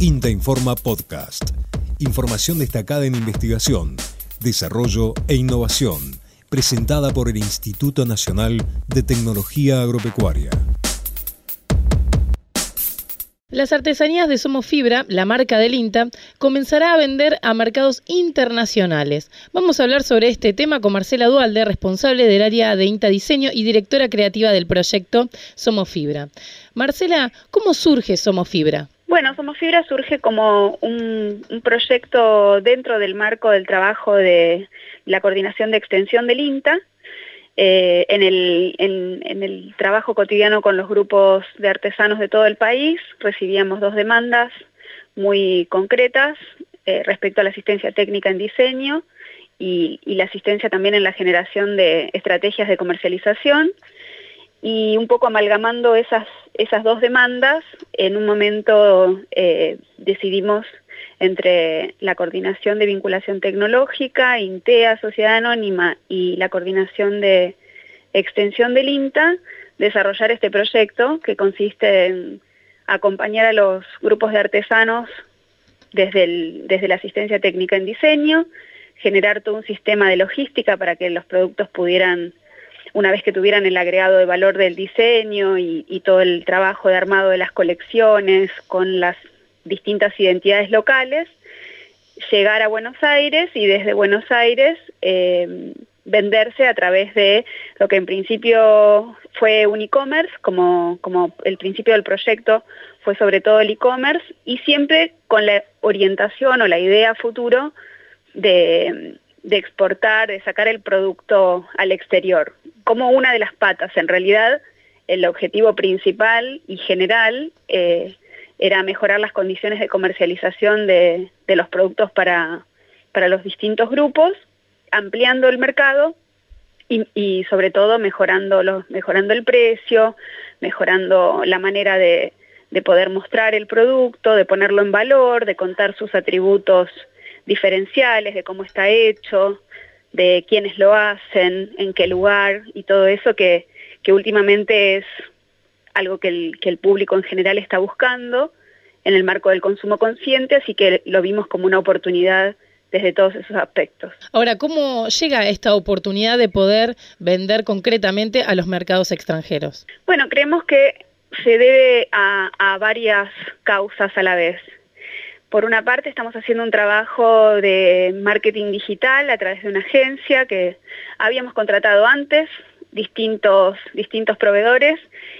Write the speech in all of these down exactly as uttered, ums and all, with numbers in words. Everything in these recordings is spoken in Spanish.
INTA Informa Podcast. Información destacada en investigación, desarrollo e innovación, presentada por el Instituto Nacional de Tecnología Agropecuaria. Las artesanías de Somofibra, la marca del INTA, comenzará a vender a mercados internacionales. Vamos a hablar sobre este tema con Marcela Duhalde, responsable del área de INTA Diseño y directora creativa del proyecto Somofibra. Marcela, ¿cómo surge Somofibra? Bueno, Somofibra surge como un, un proyecto dentro del marco del trabajo de la coordinación de extensión del INTA, eh, en, el, en, en el trabajo cotidiano con los grupos de artesanos de todo el país. Recibíamos dos demandas muy concretas eh, respecto a la asistencia técnica en diseño y, y la asistencia también en la generación de estrategias de comercialización. Y un poco amalgamando esas, esas dos demandas, en un momento eh, decidimos entre la coordinación de vinculación tecnológica, INTEA, Sociedad Anónima y la coordinación de extensión del INTA, desarrollar este proyecto que consiste en acompañar a los grupos de artesanos desde, el, desde la asistencia técnica en diseño, generar todo un sistema de logística para que los productos pudieran, una vez que tuvieran el agregado de valor del diseño y, y todo el trabajo de armado de las colecciones con las distintas identidades locales, llegar a Buenos Aires y desde Buenos Aires eh, venderse a través de lo que en principio fue un e-commerce, como, como el principio del proyecto fue sobre todo el e-commerce, y siempre con la orientación o la idea futuro de, de exportar, de sacar el producto al exterior, como una de las patas. En realidad, el objetivo principal y general eh, era mejorar las condiciones de comercialización de, de los productos para, para los distintos grupos, ampliando el mercado y, y sobre todo mejorando, los, mejorando el precio, mejorando la manera de, de poder mostrar el producto, de ponerlo en valor, de contar sus atributos diferenciales, de cómo está hecho, de quiénes lo hacen, en qué lugar y todo eso que, que últimamente es algo que el, que el público en general está buscando en el marco del consumo consciente, así que lo vimos como una oportunidad desde todos esos aspectos. Ahora, ¿cómo llega esta oportunidad de poder vender concretamente a los mercados extranjeros? Bueno, creemos que se debe a, a varias causas a la vez. Por una parte, estamos haciendo un trabajo de marketing digital a través de una agencia que habíamos contratado antes, distintos, distintos proveedores,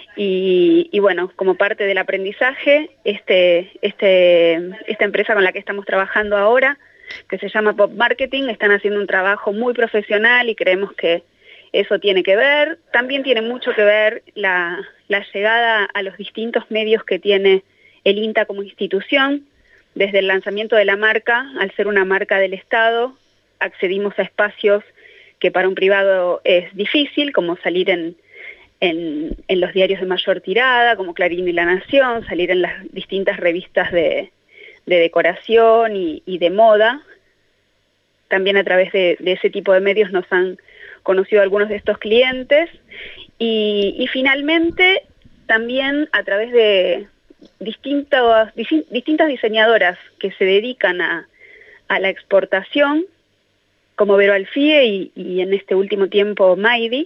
y, y bueno, como parte del aprendizaje, este, este, esta empresa con la que estamos trabajando ahora, que se llama Pop Marketing, están haciendo un trabajo muy profesional y creemos que eso tiene que ver. También tiene mucho que ver la, la llegada a los distintos medios que tiene el INTA como institución. Desde el lanzamiento de la marca, al ser una marca del Estado, accedimos a espacios que para un privado es difícil, como salir en, en, en los diarios de mayor tirada, como Clarín y La Nación, salir en las distintas revistas de, de decoración y, y de moda. También a través de, de ese tipo de medios nos han conocido algunos de estos clientes. Y, y finalmente, también a través de Distintas, distintas diseñadoras que se dedican a, a la exportación, como Vero Alfie y, y en este último tiempo Maidi,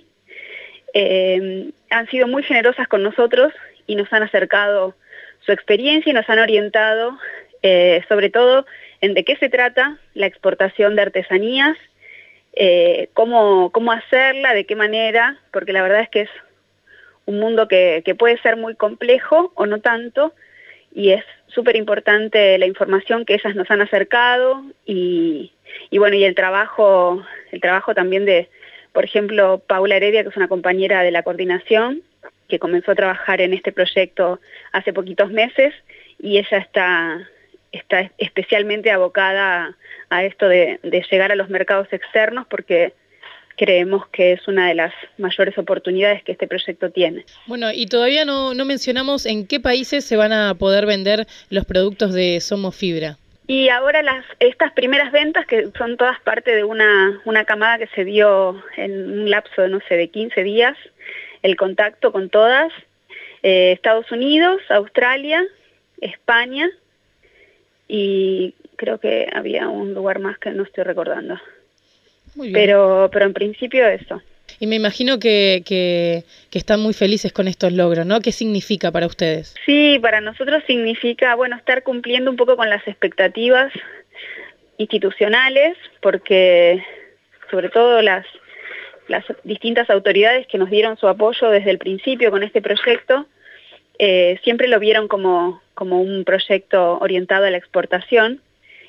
eh, han sido muy generosas con nosotros y nos han acercado su experiencia y nos han orientado eh, sobre todo en de qué se trata la exportación de artesanías, eh, cómo, cómo hacerla, de qué manera, porque la verdad es que es un mundo que, que puede ser muy complejo o no tanto, y es súper importante la información que ellas nos han acercado y, y bueno, y el trabajo, el trabajo también de, por ejemplo, Paula Heredia, que es una compañera de la coordinación, que comenzó a trabajar en este proyecto hace poquitos meses, y ella está, está especialmente abocada a, a esto de, de llegar a los mercados externos, porque creemos que es una de las mayores oportunidades que este proyecto tiene. Bueno, y todavía no, no mencionamos en qué países se van a poder vender los productos de Somofibra. Y ahora las estas primeras ventas, que son todas parte de una, una camada que se dio en un lapso de, no sé, de quince días, el contacto con todas, eh, Estados Unidos, Australia, España, y creo que había un lugar más que no estoy recordando. Muy bien. Pero, pero en principio eso. Y me imagino que, que, que están muy felices con estos logros, ¿no? ¿Qué significa para ustedes? Sí, para nosotros significa, bueno, estar cumpliendo un poco con las expectativas institucionales, porque sobre todo las, las distintas autoridades que nos dieron su apoyo desde el principio con este proyecto, eh, siempre lo vieron como, como un proyecto orientado a la exportación.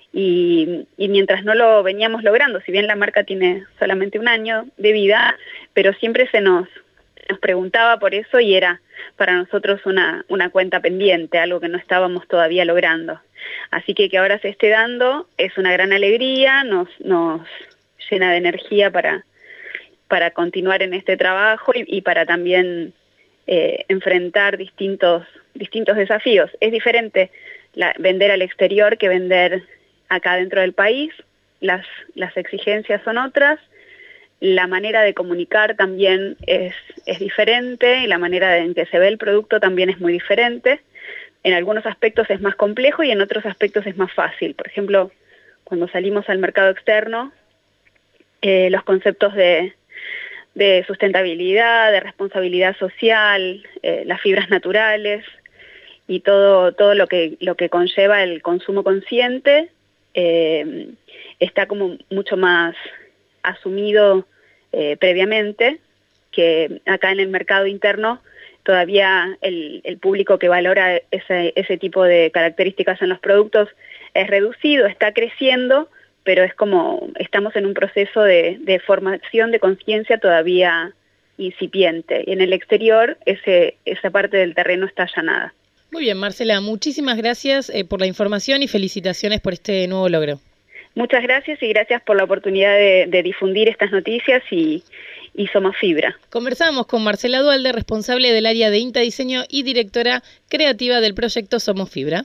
Y, y mientras no lo veníamos logrando, si bien la marca tiene solamente un año de vida, pero siempre se nos, nos preguntaba por eso y era para nosotros una, una cuenta pendiente, algo que no estábamos todavía logrando. Así que que ahora se esté dando es una gran alegría, nos, nos llena de energía para, para continuar en este trabajo y, y para también eh, enfrentar distintos, distintos desafíos. Es diferente la, vender al exterior que vender acá dentro del país, las, las exigencias son otras, la manera de comunicar también es, es diferente y la manera en que se ve el producto también es muy diferente. En algunos aspectos es más complejo y en otros aspectos es más fácil. Por ejemplo, cuando salimos al mercado externo, eh, los conceptos de, de sustentabilidad, de responsabilidad social, eh, las fibras naturales y todo, todo lo que, lo que conlleva el consumo consciente, Eh, está como mucho más asumido eh, previamente, que acá en el mercado interno todavía el, el público que valora ese, ese tipo de características en los productos es reducido, está creciendo, pero es como estamos en un proceso de, de formación de conciencia todavía incipiente, y en el exterior ese, esa parte del terreno está allanada. Muy bien, Marcela, muchísimas gracias eh, por la información y felicitaciones por este nuevo logro. Muchas gracias y gracias por la oportunidad de, de difundir estas noticias y, y Somos Fibra. Conversamos con Marcela Dualde, responsable del área de INTA Diseño y directora creativa del proyecto Somos Fibra.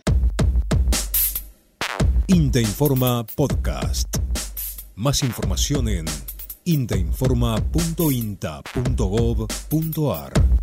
INTA Informa Podcast. Más información en intainforma punto inta punto gov punto ar.